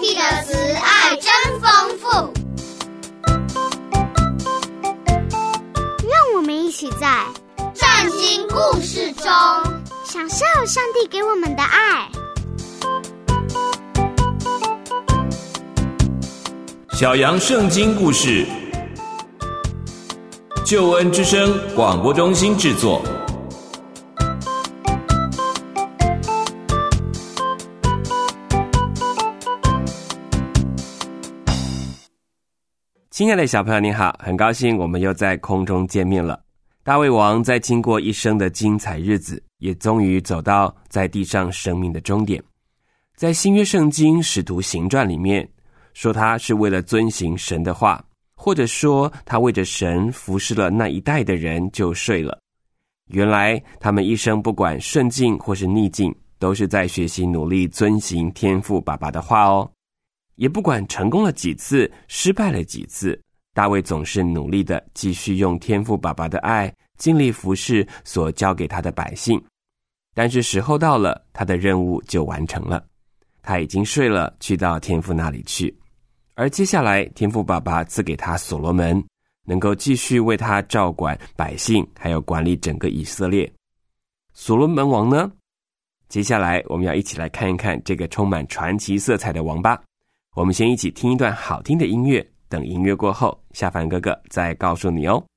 帝的慈爱真丰富。 让我们一起在圣经故事中享受上帝给我们的爱。 小羊圣经故事，救恩之声广播中心制作。亲爱的小朋友你好，很高兴我们又在空中见面了。大卫王在经过一生的精彩日子，也终于走到在地上生命的终点。在新约圣经使徒行传里面说，他是为了遵行神的话，或者说他为着神服侍了那一代的人就睡了。原来他们一生不管顺境或是逆境，都是在学习努力遵行天父爸爸的话哦。也不管成功了几次，失败了几次，大卫总是努力的继续用天父爸爸的爱尽力服侍所交给他的百姓。但是时候到了，他的任务就完成了，他已经睡了，去到天父那里去。而接下来天父爸爸赐给他所罗门，能够继续为他照管百姓，还有管理整个以色列。所罗门王呢，接下来我们要一起来看一看这个充满传奇色彩的王吧。我们先一起听一段好听的音乐，等音乐过后，夏凡哥哥再告诉你哦。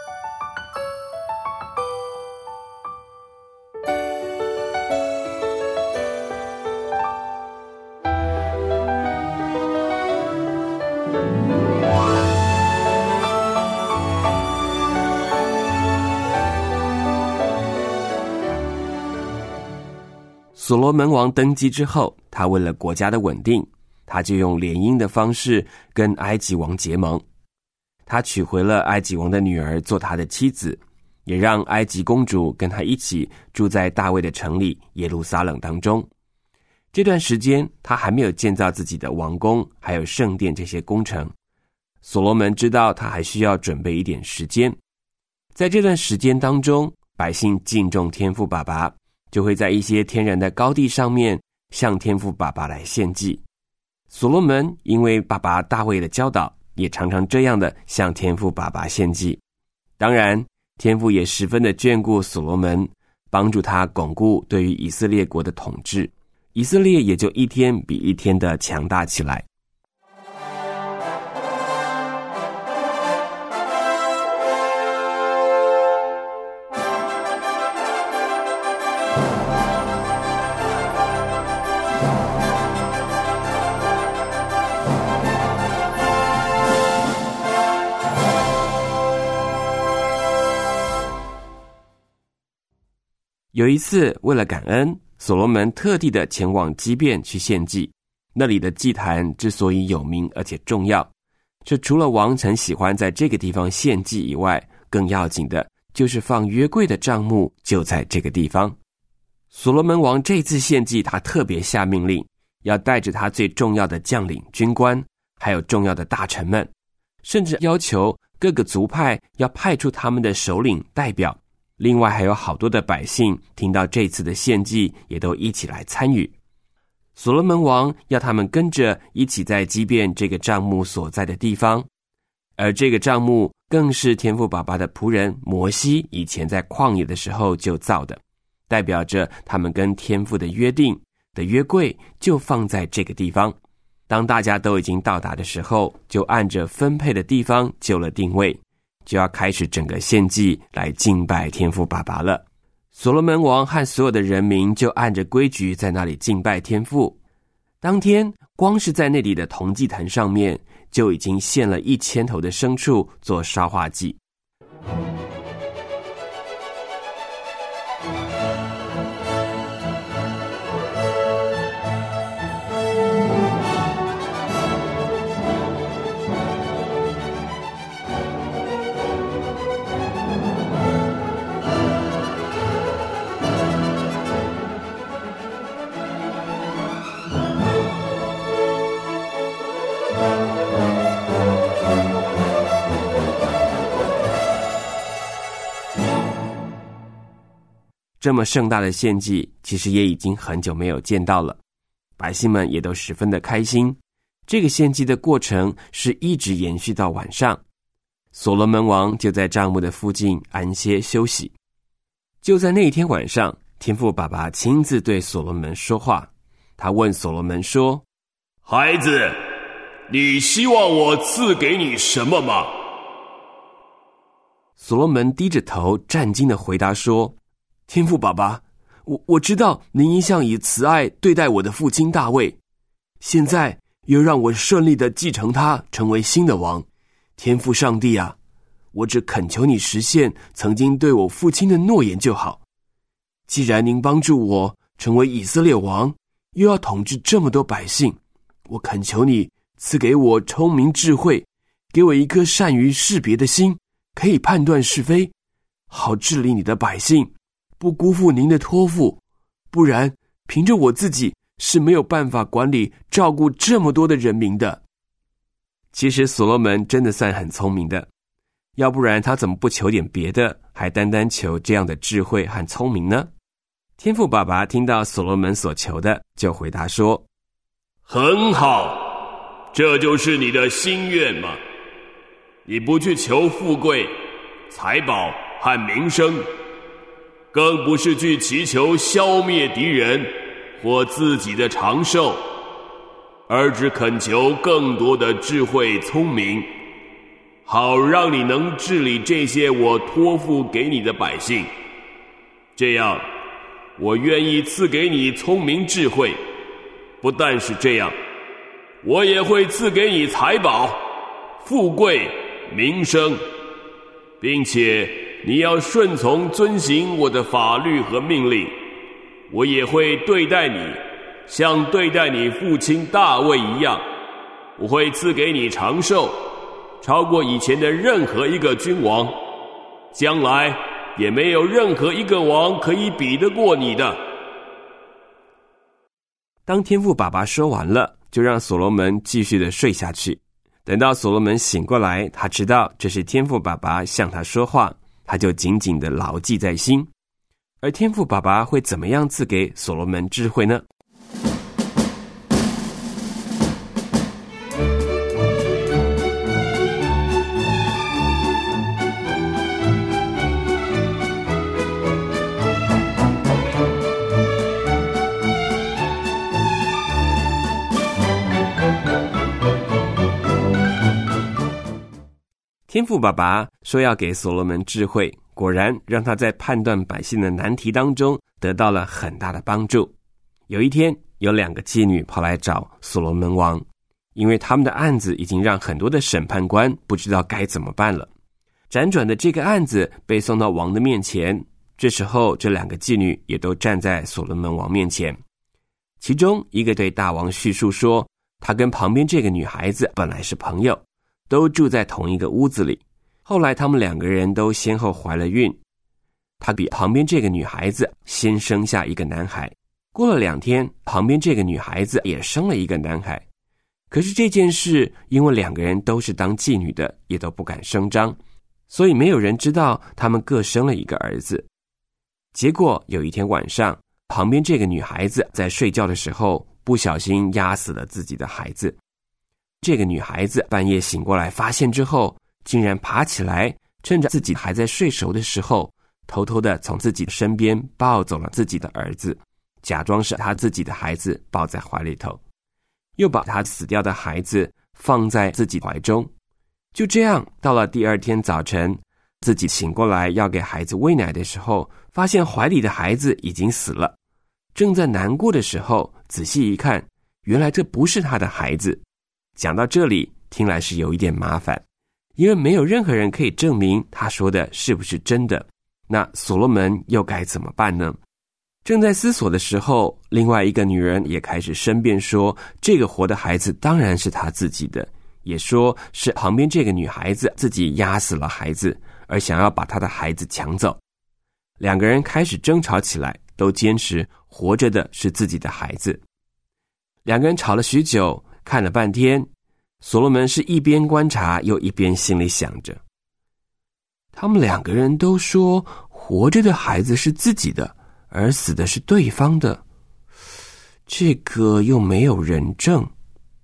所罗门王登基之后，他为了国家的稳定，他就用联姻的方式跟埃及王结盟。他娶回了埃及王的女儿做他的妻子，也让埃及公主跟他一起住在大卫的城里耶路撒冷当中。这段时间他还没有建造自己的王宫还有圣殿这些工程。所罗门知道他还需要准备一点时间，在这段时间当中，百姓敬重天父爸爸，就会在一些天然的高地上面向天父爸爸来献祭。所罗门因为爸爸大卫的教导，也常常这样的向天父爸爸献祭。当然天父也十分的眷顾所罗门，帮助他巩固对于以色列国的统治，以色列也就一天比一天的强大起来。有一次为了感恩，所罗门特地的前往基遍去献祭。那里的祭坛之所以有名而且重要，这除了王臣喜欢在这个地方献祭以外，更要紧的就是放约柜的帐幕就在这个地方。所罗门王这次献祭，他特别下命令，要带着他最重要的将领军官，还有重要的大臣们，甚至要求各个族派要派出他们的首领代表。另外还有好多的百姓听到这次的献祭，也都一起来参与。所罗门王要他们跟着一起在基遍这个帐幕所在的地方，而这个帐幕更是天父爸爸的仆人摩西以前在旷野的时候就造的，代表着他们跟天父的约定的约柜就放在这个地方。当大家都已经到达的时候，就按着分配的地方就了定位，就要开始整个献祭来敬拜天父爸爸了。所罗门王和所有的人民就按着规矩在那里敬拜天父。当天光是在那里的铜祭坛上面就已经献了1000头的牲畜做烧化祭。这么盛大的献祭，其实也已经很久没有见到了。百姓们也都十分的开心， 这个献祭的过程是一直延续到晚上。所罗门王就在帐幕的附近安歇休息。就在那一天晚上，天父爸爸亲自对所罗门说话。他问所罗门说： 孩子，你希望我赐给你什么吗？ 所罗门低着头战兢地回答说：天父爸爸，我知道您一向以慈爱对待我的父亲大卫，现在又让我顺利地继承他成为新的王。天父上帝啊，我只恳求你实现曾经对我父亲的诺言就好。既然您帮助我成为以色列王，又要统治这么多百姓，我恳求你赐给我聪明智慧，给我一颗善于识别的心，可以判断是非，好治理你的百姓，不辜负您的托付。不然凭着我自己是没有办法管理照顾这么多的人民的。其实所罗门真的算很聪明的，要不然他怎么不求点别的，还单单求这样的智慧和聪明呢？天父爸爸听到所罗门所求的，就回答说： 很好，这就是你的心愿吗？你不去求富贵、财宝和名声，更不是去祈求消灭敌人或自己的长寿，而只恳求更多的智慧聪明，好让你能治理这些我托付给你的百姓。这样，我愿意赐给你聪明智慧，不但是这样，我也会赐给你财宝、富贵、名声，并且你要顺从遵行我的法律和命令。我也会对待你像对待你父亲大卫一样，我会赐给你长寿，超过以前的任何一个君王，将来也没有任何一个王可以比得过你的。 当天父爸爸说完了，就让所罗门继续的睡下去。等到所罗门醒过来，他知道这是天父爸爸向他说话，他就紧紧的牢记在心。而天父爸爸会怎么样赐给所罗门智慧呢？天父爸爸说要给所罗门智慧，果然让他在判断百姓的难题当中得到了很大的帮助。有一天，有2个妓女跑来找所罗门王，因为他们的案子已经让很多的审判官不知道该怎么办了。辗转的这个案子被送到王的面前，这时候这2个妓女也都站在所罗门王面前。其中一个对大王叙述说，他跟旁边这个女孩子本来是朋友，都住在同一个屋子里，后来他们2个人都先后怀了孕，他比旁边这个女孩子先生下一个男孩，过了2天，旁边这个女孩子也生了一个男孩。可是这件事因为2个人都是当妓女的，也都不敢声张，所以没有人知道他们各生了一个儿子。结果有一天晚上，旁边这个女孩子在睡觉的时候不小心压死了自己的孩子。这个女孩子半夜醒过来发现之后，竟然爬起来，趁着自己还在睡熟的时候，偷偷的从自己身边抱走了自己的儿子，假装是他自己的孩子抱在怀里头，又把他死掉的孩子放在自己怀中。就这样，到了第2天早晨，自己醒过来要给孩子喂奶的时候，发现怀里的孩子已经死了。正在难过的时候，仔细一看，原来这不是他的孩子。讲到这里，听来是有一点麻烦，因为没有任何人可以证明他说的是不是真的。那所罗门又该怎么办呢？正在思索的时候，另外一个女人也开始申辩说，这个活的孩子当然是他自己的，也说是旁边这个女孩子自己压死了孩子，而想要把她的孩子抢走。2个人开始争吵起来，都坚持活着的是自己的孩子。2个人吵了许久，看了半天，所罗门是一边观察又一边心里想着，他们2个人都说活着的孩子是自己的，而死的是对方的，这个又没有人证。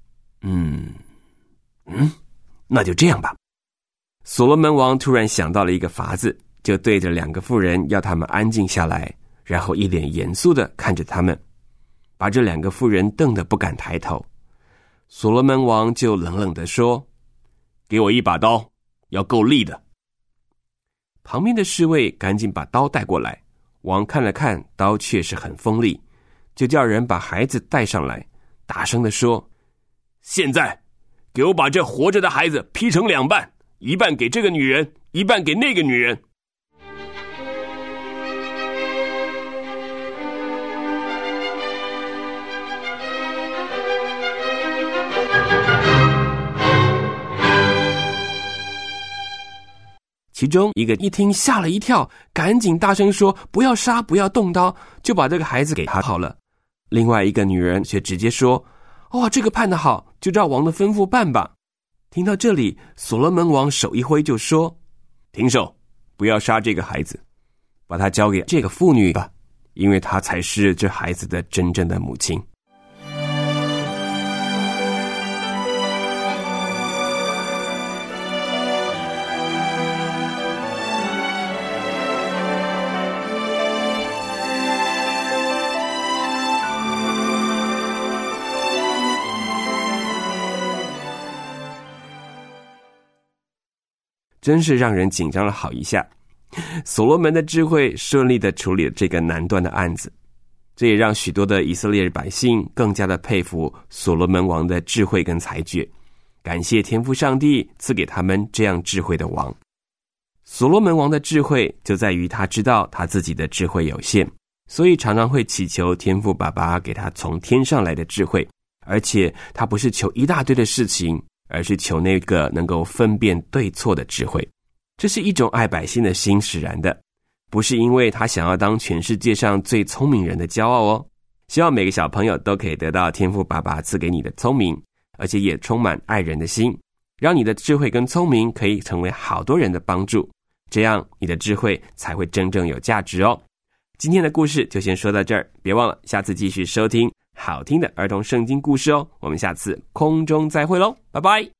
那就这样吧。所罗门王突然想到了一个法子，就对着2个妇人要他们安静下来，然后一脸严肃地看着他们，把这2个妇人瞪得不敢抬头。所罗门王就冷冷地说：给我一把刀，要够利的。旁边的侍卫赶紧把刀带过来，王看了看，刀确实很锋利，就叫人把孩子带上来，大声地说：现在给我把这活着的孩子劈成2半，一半给这个女人，一半给那个女人。其中一个一听吓了一跳，赶紧大声说：不要杀，不要动刀，就把这个孩子给他好了。另外一个女人却直接说：这个判得好，就照王的吩咐办吧。听到这里，所罗门王手一挥就说：停手，不要杀这个孩子，把他交给这个妇女吧，因为她才是这孩子的真正的母亲。真是让人紧张了好一下。所罗门的智慧顺利地处理了这个难断的案子，这也让许多的以色列百姓更加的佩服所罗门王的智慧跟才觉，感谢天父上帝赐给他们这样智慧的王。所罗门王的智慧就在于他知道他自己的智慧有限，所以常常会祈求天父爸爸给他从天上来的智慧，而且他不是求一大堆的事情，而是求那个能够分辨对错的智慧。这是一种爱百姓的心使然的，不是因为他想要当全世界上最聪明人的骄傲哦。希望每个小朋友都可以得到天父爸爸赐给你的聪明，而且也充满爱人的心，让你的智慧跟聪明可以成为好多人的帮助，这样你的智慧才会真正有价值哦。今天的故事就先说到这儿，别忘了下次继续收听好听的儿童圣经故事哦。我们下次空中再会咯，拜拜。